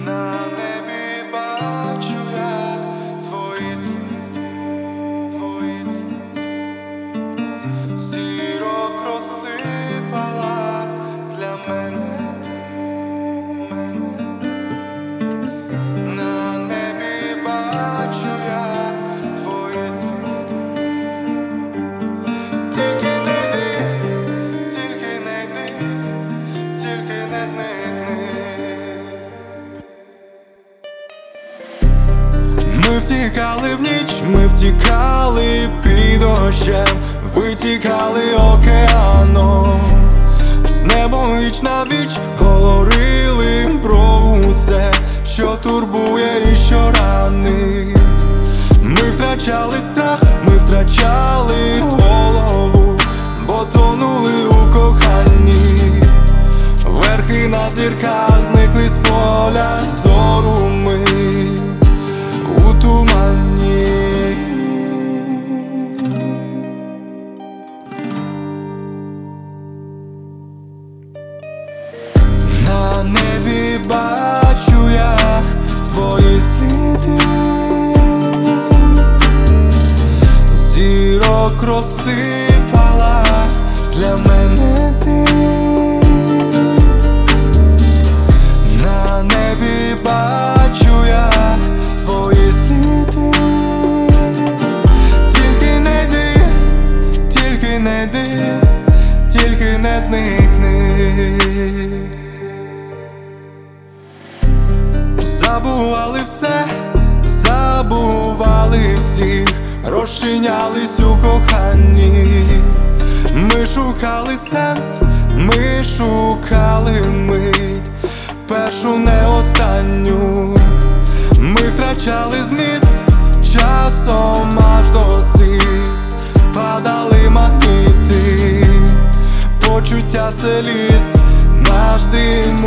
На небі бачу я твої сліди, зірок розсипала для мене ти. На небі бачу я твої сліди. Тільки не йди, тільки не йди, тільки не зникни. Ми втікали в ніч, ми втікали під дощем, витікали океаном. З небом віч на віч говорили про усе, що турбує і що ранить. Ми втрачали страх, ми втрачали голову, бо тонули у коханні. Верхи на зірках зникли з поля зору ми у тумані. На небі бачу я твої сліди, зірок розсипала для мене ти. На небі бачу я твої сліди. Тільки не йди, тільки не йди, тільки не зникни. Забували все, забували всіх, розчинялись у коханні. Ми шукали сенс, ми шукали мить, першу не останню. Ми втрачали зміст, часом аж до сліз падали магніти. Почуття це ліс, наш дим